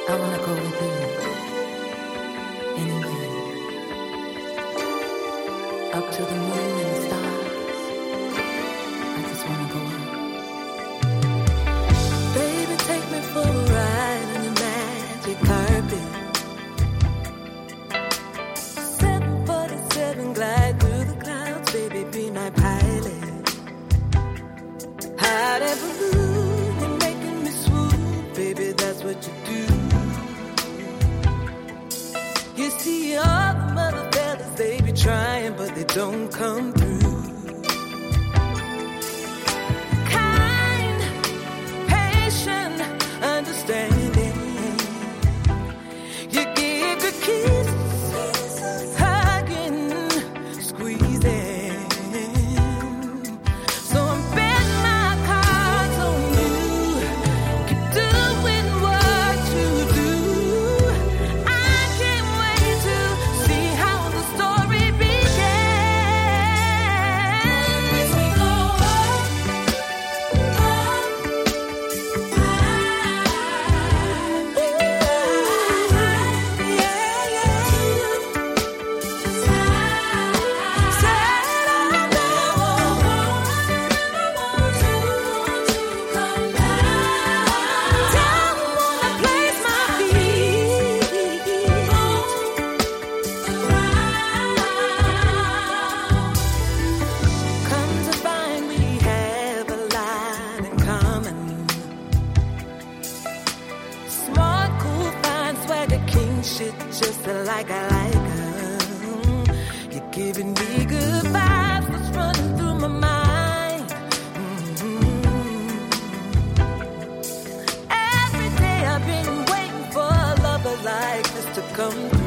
I wanna go with you anywhere, up to the moon and the stars. I just wanna go up. Baby, take me for a ride on your magic carpet. 747 glide through the clouds, baby, be my pilot. Hot air balloon, you're making me swoon, baby, that's what you do. You see all the mother fellas, they be trying, but they don't come through. Kind, patient, understanding. You give your kisses, hugging, squeezing. So I'm betting my cards on you. Keep doing what you do. I can't wait to see how the story begins. We go up, come to find we have a lot in common. Smart, cool, fine, swagger, king shit, just like I like her. You're giving me good vibes, what's running through my mind. Every day I've been waiting for a lover like this to come